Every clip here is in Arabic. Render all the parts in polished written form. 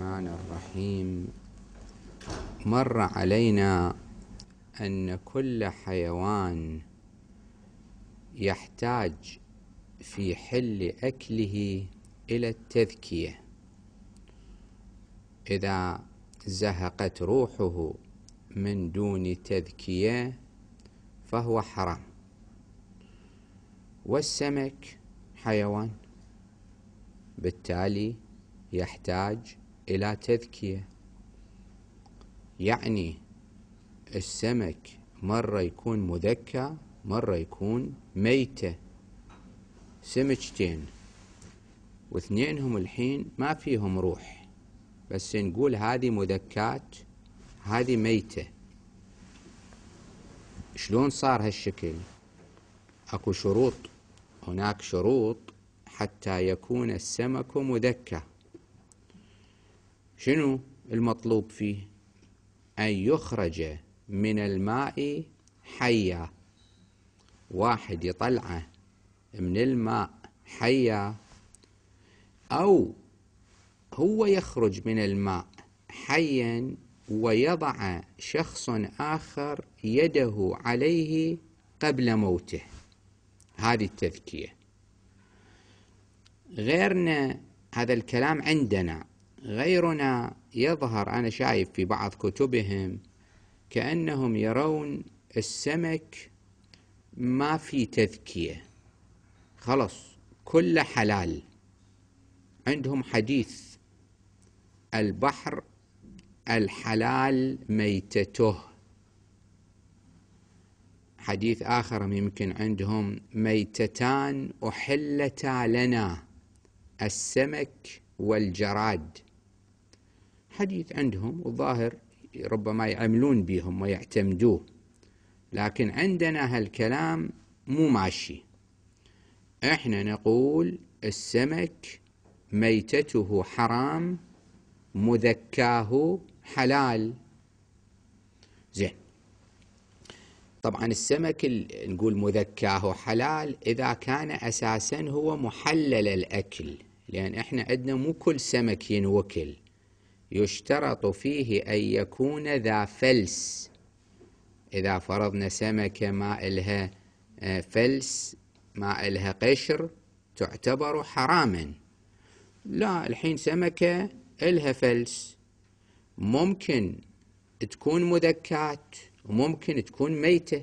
الرحمن الرحيم. مر علينا أن كل حيوان يحتاج في حل أكله إلى التذكية. إذا زهقت روحه من دون تذكية فهو حرام. والسمك حيوان، بالتالي يحتاج إلى تذكية. يعني السمك مرة يكون مذكى، مرة يكون ميتة، سمكتين واثنينهم الحين ما فيهم روح، بس نقول هذه مذكات هذه ميتة. شلون صار هالشكل؟ اكو شروط، هناك شروط حتى يكون السمك مذكى. شنو المطلوب فيه؟ أن يخرج من الماء حيا. واحد يطلعه من الماء حيا، أو هو يخرج من الماء حيا ويضع شخص آخر يده عليه قبل موته. هذه التذكية. غيرنا هذا الكلام عندنا، غيرنا يظهر أنا شايف في بعض كتبهم كأنهم يرون السمك ما في تذكية، خلص كل حلال. عندهم حديث البحر الحلال ميتته. حديث آخر يمكن عندهم ميتتان أحلتا لنا، السمك والجراد. حديث عندهم والظاهر ربما يعملون بهم ويعتمدوه، لكن عندنا هالكلام مو ماشي. احنا نقول السمك ميتته حرام، مذكاه حلال. زين، طبعا السمك نقول مذكاه حلال إذا كان أساسا هو محلل الأكل، لأن احنا عندنا مو كل سمك ينوكل، يشترط فيه أن يكون ذا فلس. إذا فرضنا سمكة ما إلها فلس، ما إلها قشر، تعتبر حراما. لا، الحين سمكة إلها فلس، ممكن تكون مذكات وممكن تكون ميتة.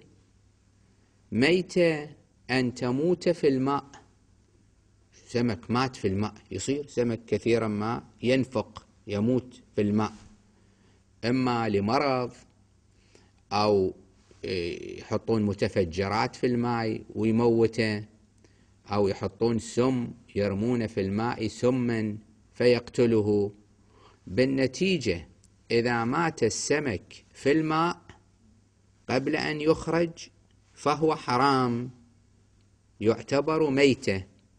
ميتة أن تموت في الماء. سمك مات في الماء، يصير سمك كثيرا ما ينفق يموت في الماء، إما لمرض أو يحطون متفجرات في الماء ويموته، أو يحطون سم يرمون في الماء سما فيقتله. بالنتيجة إذا مات السمك في الماء قبل أن يخرج فهو حرام، يعتبر ميتة.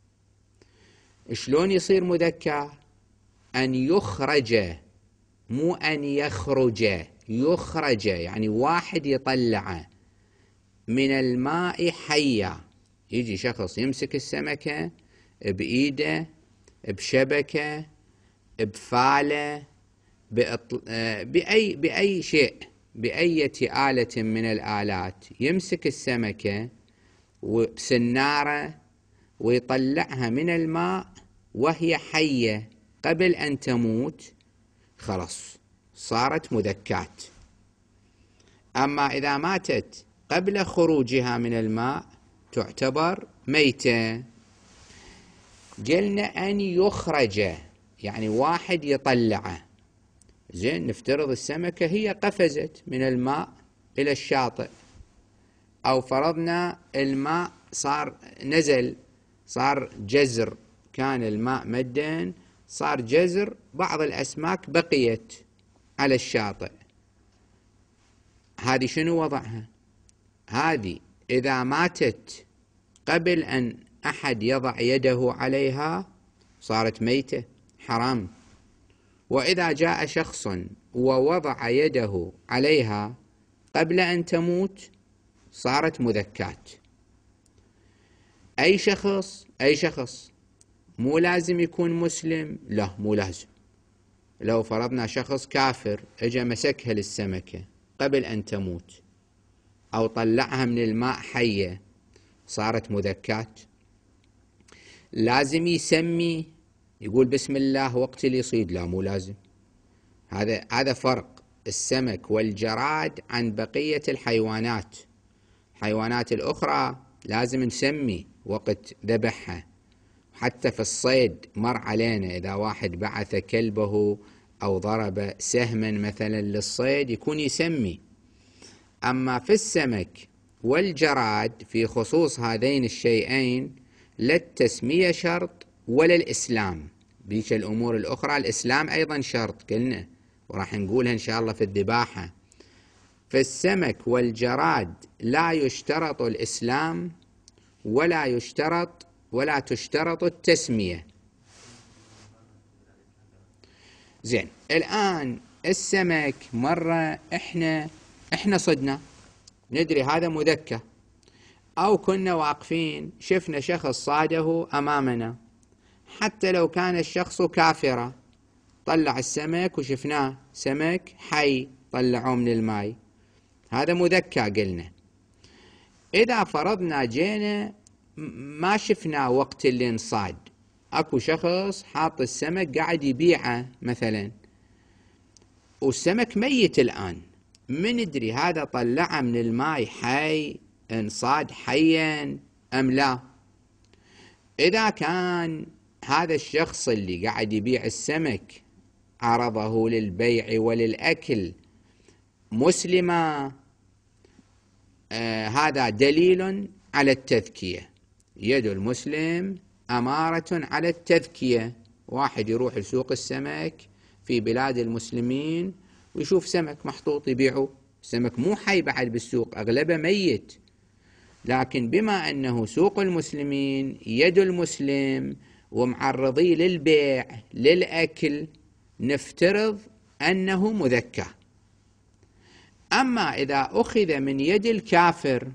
شلون يصير مذكى؟ أن يخرج، مو أن يخرج. يخرج يعني واحد يطلعه من الماء حيا. يجي شخص يمسك السمكة بإيده، بشبكة، بفالة، بأي شيء، بأية آلة من الآلات، يمسك السمكة وبسنارة ويطلعها من الماء وهي حية قبل أن تموت، خلاص صارت مذكات. أما إذا ماتت قبل خروجها من الماء تعتبر ميتة. قلنا أن يخرج يعني واحد يطلعه. زين، نفترض السمكة هي قفزت من الماء إلى الشاطئ، أو فرضنا الماء صار نزل، صار جزر، كان الماء مدا صار جزر، بعض الأسماك بقيت على الشاطئ. هذه شنو وضعها؟ هذه إذا ماتت قبل أن أحد يضع يده عليها صارت ميتة، حرام. وإذا جاء شخص ووضع يده عليها قبل أن تموت صارت مذكات. أي شخص مو لازم يكون مسلم، لا مو لازم. لو فرضنا شخص كافر اجى مسكها للسمكة قبل أن تموت أو طلعها من الماء حية، صارت مذكاة؟ لازم يسمي، يقول بسم الله وقت اللي يصيد؟ لا، مو لازم. هذا فرق السمك والجراد عن بقية الحيوانات. الحيوانات الأخرى لازم نسمي وقت ذبحها. حتى في الصيد مر علينا إذا واحد بعث كلبه أو ضرب سهما مثلا للصيد يكون يسمي. أما في السمك والجراد في خصوص هذين الشيئين لا التسمية شرط ولا الإسلام. بيش الأمور الأخرى الإسلام أيضا شرط قلنا، وراح نقولها إن شاء الله في الذباحة. في السمك والجراد لا يشترط الإسلام ولا تشترط التسمية. زين، الآن السمك مرة احنا صدنا، ندري هذا مذكى، أو كنا واقفين شفنا شخص صاده أمامنا، حتى لو كان الشخص كافرا، طلع السمك وشفناه سمك حي طلعوه من الماء، هذا مذكى قلنا. إذا فرضنا جينا ما شفنا وقت اللي انصاد، أكو شخص حاط السمك قاعد يبيعه مثلا والسمك ميت الآن، من ندري هذا طلعه من الماء حي انصاد حيا أم لا؟ إذا كان هذا الشخص اللي قاعد يبيع السمك عرضه للبيع وللأكل مسلما، هذا دليل على التذكية. يد المسلم أمارة على التذكية. واحد يروح لسوق السمك في بلاد المسلمين ويشوف سمك محطوط يبيعه، سمك مو حي بعد بالسوق، أغلبه ميت، لكن بما أنه سوق المسلمين يد المسلم ومعرضي للبيع للأكل، نفترض أنه مذكى. أما إذا أخذ من يد الكافر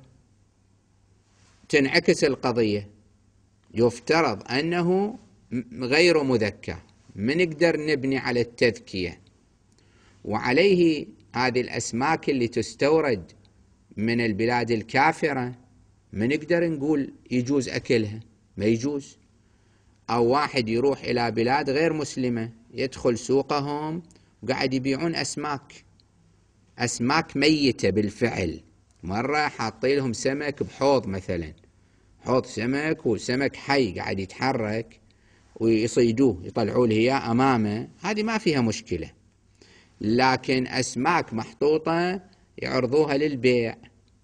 تنعكس القضية، يفترض أنه غير مذكى، ما نقدر نبني على التذكية. وعليه هذه الأسماك اللي تستورد من البلاد الكافرة ما نقدر نقول يجوز أكلها، ما يجوز. أو واحد يروح إلى بلاد غير مسلمة يدخل سوقهم وقاعد يبيعون أسماك ميتة بالفعل. مرة حاطين لهم سمك بحوض مثلا، حوض سمك وسمك حي قاعد يتحرك ويصيدوه يطلعوا له إياه أمامه، هذه ما فيها مشكلة. لكن أسماك محطوطة يعرضوها للبيع،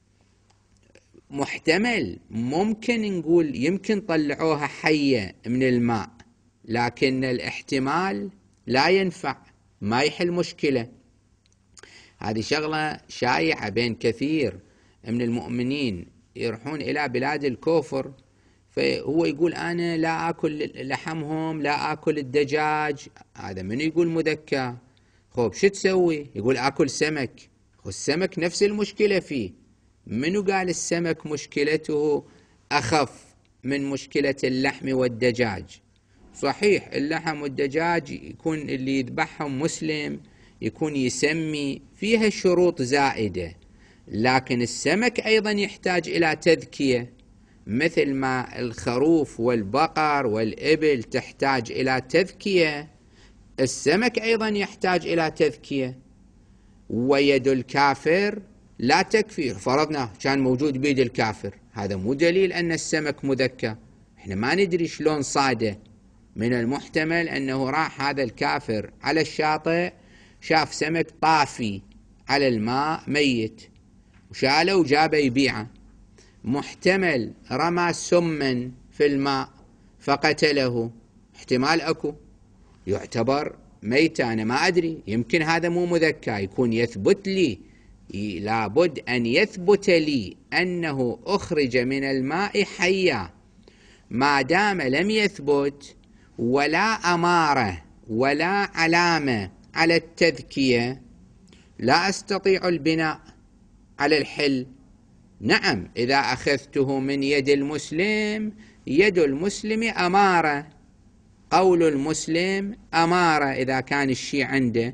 محتمل ممكن نقول يمكن طلعوها حية من الماء، لكن الاحتمال لا ينفع، ما يحل مشكلة. هذه شغلة شائعة بين كثير من المؤمنين، يروحون إلى بلاد الكفر فهو يقول أنا لا أكل لحمهم، لا أكل الدجاج، هذا من يقول مذكى. خب شو تسوي؟ يقول أكل سمك، والسمك نفس المشكلة فيه. منو قال السمك مشكلته أخف من مشكلة اللحم والدجاج؟ صحيح اللحم والدجاج يكون اللي يذبحهم مسلم، يكون يسمي، فيها شروط زائدة، لكن السمك أيضا يحتاج إلى تذكية، مثل ما الخروف والبقر والإبل تحتاج إلى تذكية، السمك أيضا يحتاج إلى تذكية. ويد الكافر لا تكفي، فرضنا كان موجود بيد الكافر، هذا مو دليل أن السمك مذكى، احنا ما ندري شلون صاده. من المحتمل أنه راح هذا الكافر على الشاطئ شاف سمك طافي على الماء ميت وشاله وجابه يبيعه، محتمل رمى سما في الماء فقتله، احتمال أكو، يعتبر ميت. أنا ما أدري، يمكن هذا مو مذكى، يكون يثبت لي، لابد أن يثبت لي أنه أخرج من الماء حيا. ما دام لم يثبت ولا أمارة ولا علامة على التذكية لا أستطيع البناء على الحل. نعم، إذا أخذته من يد المسلم، يد المسلم أمارة، قول المسلم أمارة إذا كان الشيء عنده.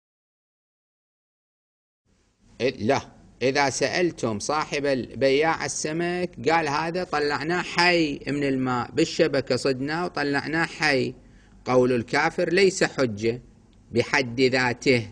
لا، إذا سألتم صاحب البياع السمك قال هذا طلعناه حي من الماء بالشبكة، صدناه وطلعناه حي، قول الكافر ليس حجة بحد ذاته،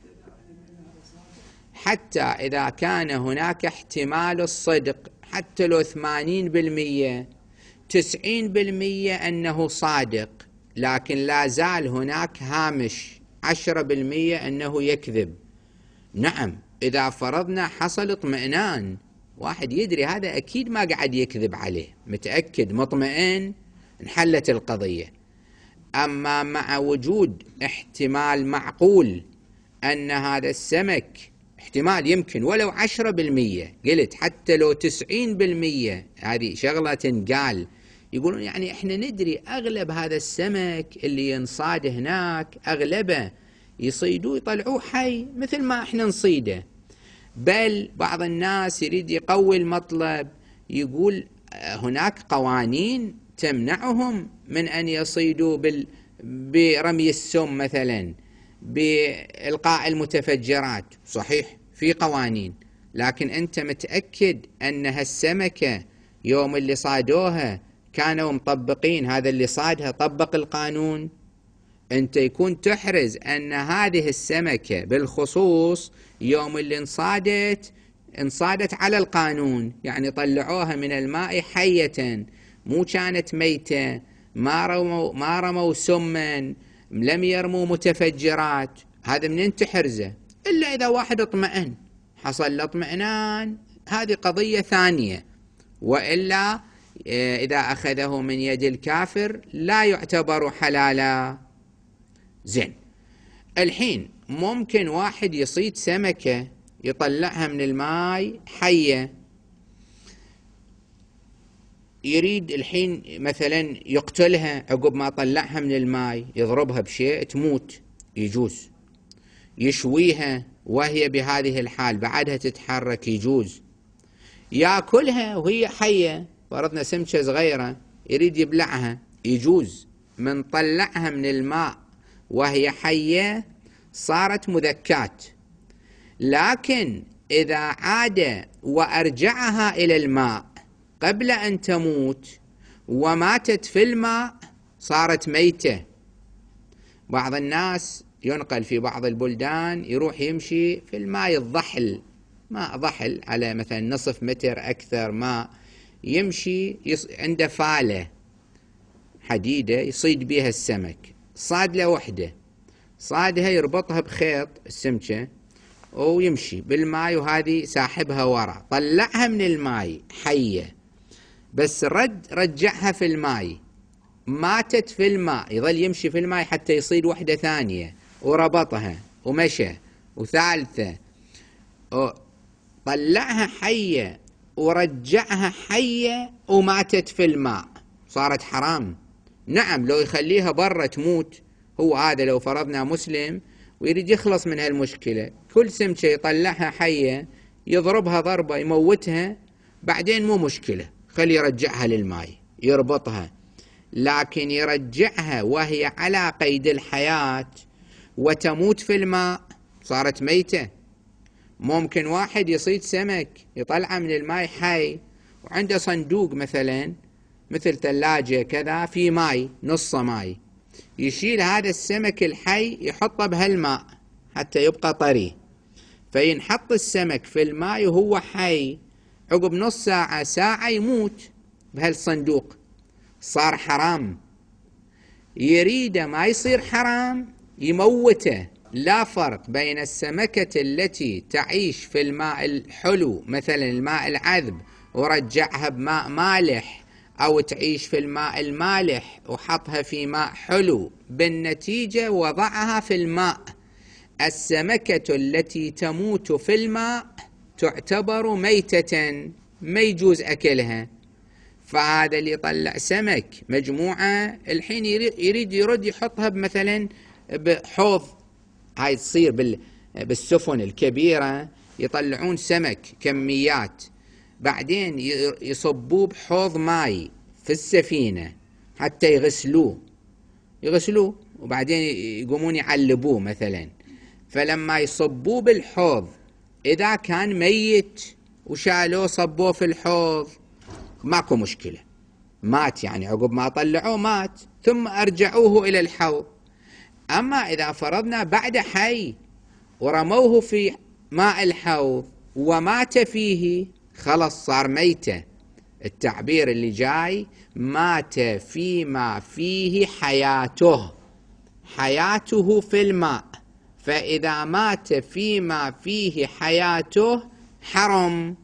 حتى إذا كان هناك احتمال الصدق، حتى لو 80% 90% أنه صادق، لكن لا زال هناك هامش 10% أنه يكذب. نعم، إذا فرضنا حصل اطمئنان، واحد يدري هذا أكيد ما قاعد يكذب عليه، متأكد مطمئن، انحلت القضية. أما مع وجود احتمال معقول أن هذا السمك احتمال يمكن ولو 10%، قلت حتى لو 90%، هذه شغلة تنقال. يقولون يعني احنا ندري أغلب هذا السمك اللي ينصاد هناك أغلبه يصيدوه يطلعوه حي مثل ما احنا نصيده، بل بعض الناس يريد يقوي المطلب، يقول هناك قوانين تمنعهم من أن يصيدوا برمي السم مثلا، بإلقاء المتفجرات. صحيح في قوانين، لكن أنت متأكد أن هالسمكة يوم اللي صادوها كانوا مطبقين، هذا اللي صادها طبق القانون؟ أنت يكون تحرز أن هذه السمكة بالخصوص يوم اللي انصادت على القانون، يعني طلعوها من الماء حية، مو كانت ميتة، ما رموا سما، لم يرموا متفجرات. هذا منين تحرزه؟ إلا إذا واحد اطمئن، حصل الاطمئنان، هذه قضية ثانية، وإلا إذا أخذه من يد الكافر لا يعتبر حلالا. زين، الحين ممكن واحد يصيد سمكة يطلعها من الماء حية، يريد الحين مثلا يقتلها عقب ما طلعها من الماء، يضربها بشيء تموت، يجوز. يشويها وهي بهذه الحال بعدها تتحرك، يجوز. ياكلها وهي حية، فرضنا سمكة صغيرة يريد يبلعها، يجوز. من طلعها من الماء وهي حية صارت مذكات، لكن إذا عاد وأرجعها إلى الماء قبل أن تموت وماتت في الماء صارت ميتة. بعض الناس ينقل في بعض البلدان يروح يمشي في الماء الضحل، ماء ضحل على مثلا نصف متر أكثر ماء، يمشي عنده فالة حديدة يصيد بها السمك، صاد له وحده، صادها يربطها بخيط السمكة ويمشي بالماء، وهذه ساحبها ورا، طلعها من الماء حية، بس رجعها في الماء، ماتت في الماء، يظل يمشي في الماء حتى يصيد وحدة ثانية، وربطها ومشى، وثالثة طلعها حية ورجعها حية وماتت في الماء، صارت حرام. نعم، لو يخليها برا تموت، هو هذا لو فرضنا مسلم ويريد يخلص من هالمشكلة، كل سمكة يطلعها حية يضربها ضربة يموتها، بعدين مو مشكلة، خلي يرجعها للماء يربطها، لكن يرجعها وهي على قيد الحياة وتموت في الماء صارت ميتة. ممكن واحد يصيد سمك يطلعه من الماء حي، وعنده صندوق مثلا مثل ثلاجة كذا في ماء، نص ماء، يشيل هذا السمك الحي يحطه بهالماء حتى يبقى طري، فينحط السمك في الماء وهو حي، عقب نص ساعة ساعة يموت بهالصندوق، صار حرام. يريده ما يصير حرام يموته. لا فرق بين السمكة التي تعيش في الماء الحلو مثلا الماء العذب ورجعها بماء مالح، أو تعيش في الماء المالح وحطها في ماء حلو، بالنتيجة وضعها في الماء. السمكة التي تموت في الماء تعتبر ميتة، ما يجوز أكلها. فهذا اللي يطلع سمك مجموعة الحين يريد يرد يحطها مثلا بحوض، هاي تصير بالسفن الكبيرة، يطلعون سمك كميات، بعدين يصبوه بحوض ماي في السفينة حتى يغسلوه، يغسلوه وبعدين يقومون يعلبوه مثلا. فلما يصبوه بالحوض إذا كان ميت وشالوه صبوه في الحوض ماكو مشكلة، مات يعني عقب ما طلعوه مات، ثم أرجعوه إلى الحوض. أما إذا فرضنا بعد حي ورموه في ماء الحوض ومات فيه خلص صار ميتة. التعبير اللي جاي مات فيما فيه حياته، حياته في الماء، فإذا مات فيما فيه حياته حرم.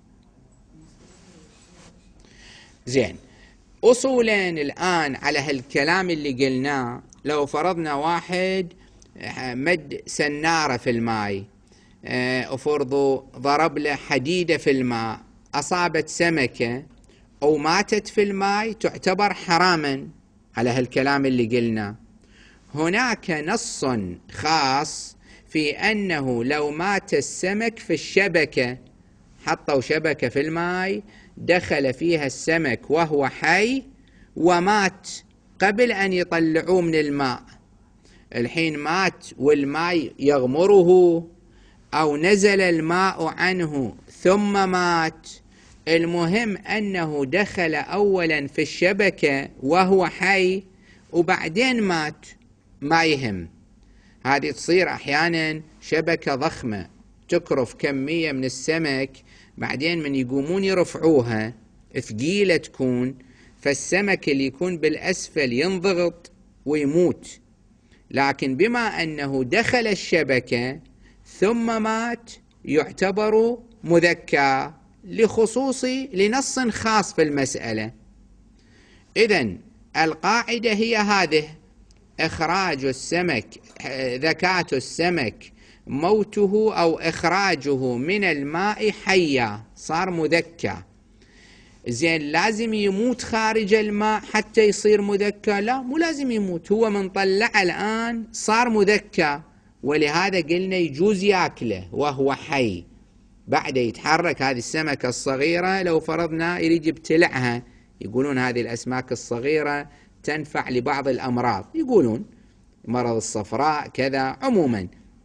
زين، أصولا الآن على هالكلام اللي قلناه، لو فرضنا واحد مد سنارة في الماء، أفرضوا ضرب له حديدة في الماء، أصابت سمكة أو ماتت في الماء، تعتبر حراما على هالكلام اللي قلنا. هناك نص خاص في أنه لو مات السمك في الشبكة، حطوا شبكة في الماء دخل فيها السمك وهو حي ومات قبل أن يطلعوه من الماء، الحين مات والماء يغمره أو نزل الماء عنه ثم مات، المهم أنه دخل أولا في الشبكة وهو حي وبعدين مات، ما يهم. هذه تصير أحيانا شبكة ضخمة تكرف كمية من السمك، بعدين من يقومون يرفعوها ثقيلة تكون، فالسمك اللي يكون بالأسفل ينضغط ويموت. لكن بما أنه دخل الشبكة ثم مات يعتبر مذكى لنص خاص في المسألة. إذن القاعدة هي هذه: إخراج السمك، ذكاة السمك موته أو إخراجه من الماء حيا، صار مذكى. زين، لازم يموت خارج الماء حتى يصير مذكى؟ لا، مو لازم يموت، هو من طلع الآن صار مذكى، ولهذا قلنا يجوز ياكله وهو حي. بعد يتحرك هذه السمكة الصغيرة، لو فرضنا يريد يبتلعها، يقولون هذه الأسماك الصغيرة تنفع لبعض الأمراض، يقولون مرض الصفراء كذا عموما،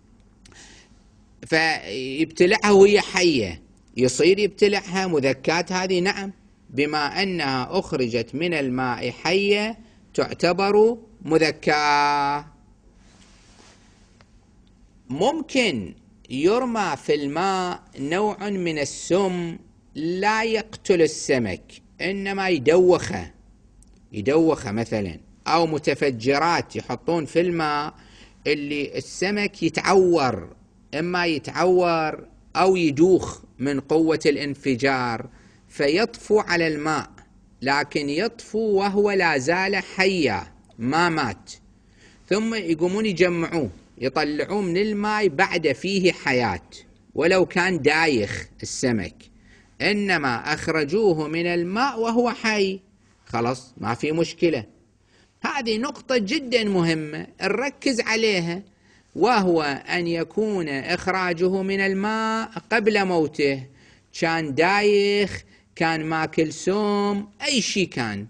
فيبتلعها وهي حية، يصير يبتلعها مذكات هذه؟ نعم، بما أنها أخرجت من الماء حية تعتبر مذكاة. ممكن يرمى في الماء نوع من السم لا يقتل السمك إنما يدوخه مثلا، أو متفجرات يحطون في الماء اللي السمك يتعور، إما يتعور أو يدوخ من قوة الانفجار فيطفو على الماء، لكن يطفو وهو لا زال حيا ما مات، ثم يقومون يجمعوه يطلعوه من الماء بعد فيه حياة ولو كان دايخ السمك، إنما أخرجوه من الماء وهو حي، خلاص ما في مشكلة. هذه نقطة جدا مهمة نركز عليها، وهو أن يكون إخراجه من الماء قبل موته، كان دايخ، كان ماكل سم، أي شيء كان.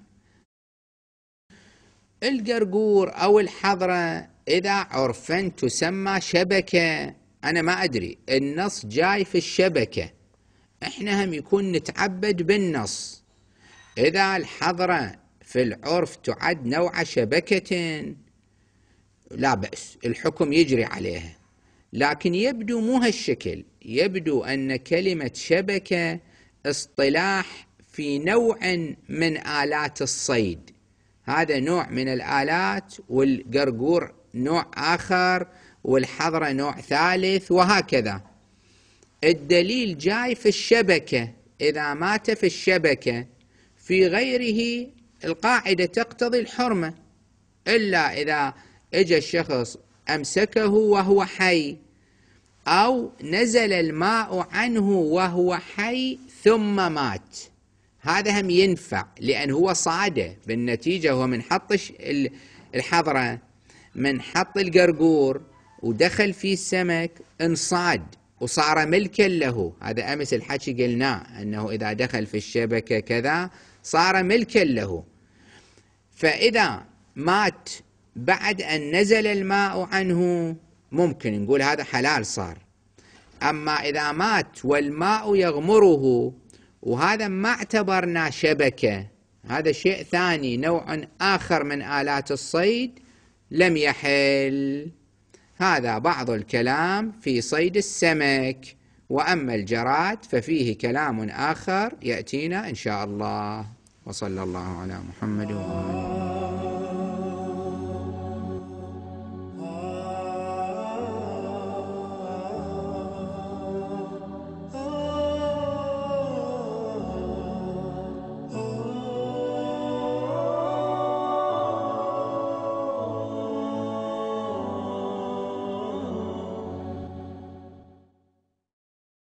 القرقور أو الحضرة إذا عرفا تسمى شبكة، أنا ما أدري، النص جاي في الشبكة، إحنا هم يكون نتعبد بالنص. إذا الحضرة في العرف تعد نوع شبكة لا بأس، الحكم يجري عليها، لكن يبدو مو هالشكل، يبدو أن كلمة شبكة اصطلاح في نوع من آلات الصيد، هذا نوع من الآلات، والقرقور نوع آخر، والحضرة نوع ثالث، وهكذا. الدليل جاي في الشبكة، إذا مات في الشبكة، في غيره القاعدة تقتضي الحرمة، إلا إذا اجى الشخص أمسكه وهو حي، أو نزل الماء عنه وهو حي ثم مات، هذا هم ينفع، لأن هو صاده بالنتيجة، هو من حط الحضرة، من حط القرقور ودخل فيه السمك انصاد وصار ملكا له، هذا أمس الحكي قلناه أنه إذا دخل في الشبكة كذا صار ملكا له. فإذا مات بعد أن نزل الماء عنه ممكن نقول هذا حلال صار. أما إذا مات والماء يغمره وهذا ما اعتبرنا شبكة، هذا شيء ثاني، نوع آخر من آلات الصيد، لم يحل. هذا بعض الكلام في صيد السمك. وأما الجراد ففيه كلام آخر يأتينا إن شاء الله. وصلى الله على محمد وآله.